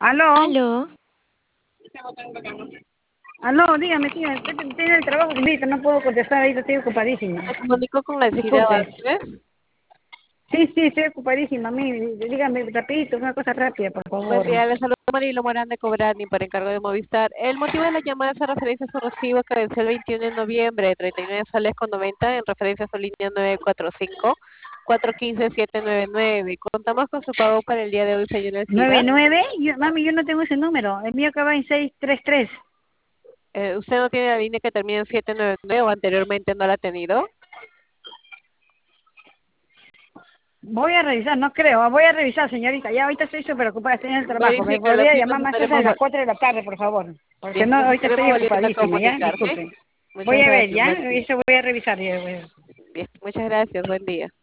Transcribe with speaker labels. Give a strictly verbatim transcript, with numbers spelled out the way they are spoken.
Speaker 1: Aló,
Speaker 2: Aló,
Speaker 1: aló, dígame, tía, estoy tiene el trabajo ahorita, no puedo contestar ahorita, estoy ocupadísima.
Speaker 3: Me comunico con la Silvia
Speaker 1: Disculpe.
Speaker 3: Vázquez.
Speaker 1: Sí, sí, estoy ocupadísima, mí, dígame rapidito, una cosa rápida, por
Speaker 3: Buen
Speaker 1: favor.
Speaker 3: día, le saludo Marilo Morán de Cobrani para encargo de Movistar. El motivo de la llamada es en referencia a su recibo que venció el veintiuno de noviembre de treinta y nueve soles con noventa en referencia a su línea nueve cuatro cinco, cuatro uno cinco, siete nueve nueve. Contamos con su pago para el día de hoy, señora Silva.
Speaker 1: ¿Nueve nueve? Yo, mami, yo no tengo ese número, el mío acaba en seis tres tres.
Speaker 3: Eh, ¿usted no tiene la línea que termina en siete nueve nueve o anteriormente no la ha tenido?
Speaker 1: Voy a revisar, no creo, voy a revisar, señorita, ya ahorita estoy súper ocupada, estoy en el trabajo, me
Speaker 3: Verifícalo,
Speaker 1: podría
Speaker 3: si no
Speaker 1: llamar
Speaker 3: nos
Speaker 1: más cerca de
Speaker 3: estaremos,
Speaker 1: las
Speaker 3: vol-
Speaker 1: cuatro de la tarde, por favor, porque
Speaker 3: bien,
Speaker 1: no,
Speaker 3: nos
Speaker 1: ahorita
Speaker 3: estaremos
Speaker 1: estoy
Speaker 3: volviendo a
Speaker 1: ocupadísima, ¿ya?
Speaker 3: comunicar, ¿sí?
Speaker 1: Disculpen. Voy
Speaker 3: Muchas
Speaker 1: a ver,
Speaker 3: gracias,
Speaker 1: ¿ya?
Speaker 3: buen día.
Speaker 1: Eso voy a revisar, ya, voy a-
Speaker 3: Bien, muchas gracias, buen día.